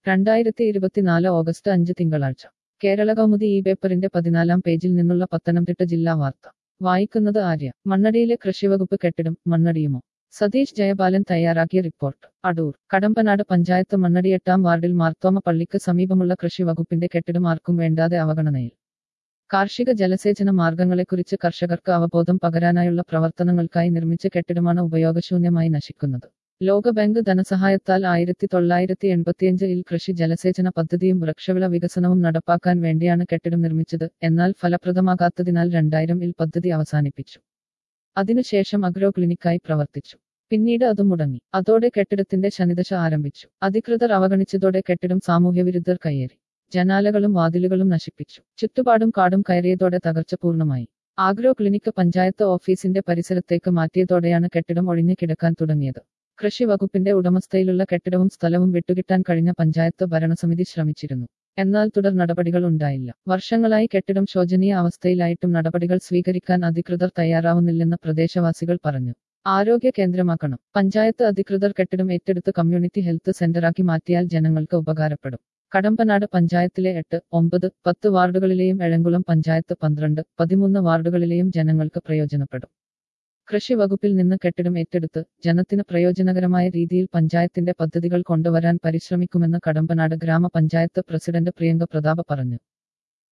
2024 August 5 തിങ്കളാഴ്ച കേരള കൗമുദി ഈ പേപ്പറിന്റെ 14-ാം പേജിൽ നിന്നുള്ള പത്തനംതിട്ട ജില്ലാ വാർത്ത വായിക്കുന്നത് ആര്യ. മണ്ണടിയിലെ കൃഷിവകുപ്പ് കെട്ടിടം മണ്ണടിയുമോ? സതീഷ് ജയപാലൻ തയ്യാറാക്കിയ റിപ്പോർട്ട്. അടൂർ. കടമ്പനാട് പഞ്ചായത്ത് മണ്ണടി 8-ാം വാർഡിൽ മാർത്തോമ പള്ളിക്ക് സമീപമുള്ള കൃഷി വകുപ്പിന്റെ കെട്ടിടം ആർക്കും വേണ്ടാതെ അവഗണനയിൽ. കാർഷിക ജലസേചന മാർഗങ്ങളെക്കുറിച്ച് കർഷകർക്ക് അവബോധം പകരാനായുള്ള പ്രവർത്തനങ്ങൾക്കായി നിർമ്മിച്ച കെട്ടിടമാണ് ഉപയോഗശൂന്യമായി നശിക്കുന്നത്. ലോകബാങ്ക് ധനസഹായത്താൽ 1985-ൽ കൃഷി ജലസേചന പദ്ധതിയും വൃക്ഷവിള വികസനവും നടപ്പാക്കാൻ വേണ്ടിയാണ് കെട്ടിടം നിർമ്മിച്ചത്. എന്നാൽ ഫലപ്രദമാകാത്തതിനാൽ 2000-ൽ പദ്ധതി അവസാനിപ്പിച്ചു. അതിനുശേഷം അഗ്രോ ക്ലിനിക്കായി പ്രവർത്തിച്ചു. പിന്നീട് അത് മുടങ്ങി. അതോടെ കെട്ടിടത്തിന്റെ ശനിദശ ആരംഭിച്ചു. അധികൃതർ അവഗണിച്ചതോടെ കെട്ടിടം സാമൂഹ്യവിരുദ്ധർ കയ്യേറി. ജനാലകളും വാതിലുകളും നശിപ്പിച്ചു. ചുറ്റുപാടും കാടും കയറിയതോടെ തകർച്ച പൂർണ്ണമായി. ആഗ്രോ ക്ലിനിക്ക് പഞ്ചായത്ത് ഓഫീസിന്റെ പരിസരത്തേക്ക് മാറ്റിയതോടെയാണ് കെട്ടിടം ഒഴിഞ്ഞു കിടക്കാൻ തുടങ്ങിയത്. കൃഷി വകുപ്പിന്റെ ഉടമസ്ഥയിലുള്ള കെട്ടിടവും സ്ഥലവും വിട്ടുകിട്ടാൻ കഴിഞ്ഞ പഞ്ചായത്ത് ഭരണസമിതി ശ്രമിച്ചിരുന്നു. എന്നാൽ തുടർ നടപടികൾ ഉണ്ടായില്ല. വർഷങ്ങളായി കെട്ടിടം ശോചനീയ അവസ്ഥയിലായിട്ടും നടപടികൾ സ്വീകരിക്കാൻ അധികൃതർ തയ്യാറാവുന്നില്ലെന്ന് പ്രദേശവാസികൾ പറഞ്ഞു. ആരോഗ്യ കേന്ദ്രമാക്കണം. പഞ്ചായത്ത് അധികൃതർ കെട്ടിടം ഏറ്റെടുത്ത് കമ്മ്യൂണിറ്റി ഹെൽത്ത് സെന്ററാക്കി മാറ്റിയാൽ ജനങ്ങൾക്ക് ഉപകാരപ്പെടും. കടമ്പനാട് പഞ്ചായത്തിലെ 8, 9, 10 വാർഡുകളിലെയും എഴംകുളം പഞ്ചായത്ത് 12, 13 വാർഡുകളിലെയും ജനങ്ങൾക്ക് പ്രയോജനപ്പെടും. കൃഷി വകുപ്പിൽ നിന്ന് കെട്ടിടം ഏറ്റെടുത്ത് ജനത്തിന് പ്രയോജനകരമായ രീതിയിൽ പഞ്ചായത്തിന്റെ പദ്ധതികൾ കൊണ്ടുവരാൻ പരിശ്രമിക്കുമെന്ന് കടമ്പനാട് ഗ്രാമപഞ്ചായത്ത് പ്രസിഡന്റ് പ്രിയങ്ക പ്രതാപ പറഞ്ഞു.